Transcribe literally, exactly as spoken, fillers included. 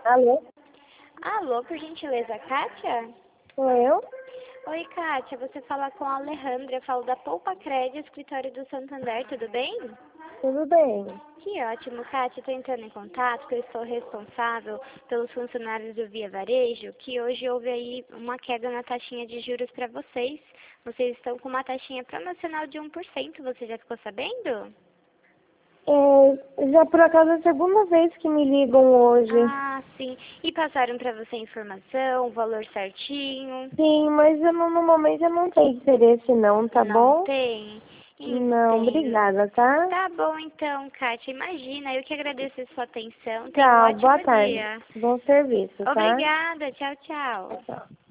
Alô? Alô, por gentileza, Kátia? Sou eu? Oi, Kátia, você fala com a Alejandra, eu falo da Poupa Crédito, escritório do Santander, tudo bem? Tudo bem. Que ótimo, Kátia, estou entrando em contato, porque eu estou responsável pelos funcionários do Via Varejo, que hoje houve aí uma queda na taxinha de juros para vocês. Vocês estão com uma taxinha promocional de um por cento, você já ficou sabendo? É, já por acaso é a segunda vez que me ligam hoje. Ah, sim. E passaram para você a informação, o valor certinho? Sim, mas eu não, no momento eu não tenho interesse não, tá Não bom? tem? Não, Entendo. obrigada, tá? Tá bom então, Kátia. Imagina, eu que agradeço a sua atenção. Tenha um Tchau, boa ótimo tarde. dia. Bom serviço, tá? Obrigada. Tchau, tchau. Tchau.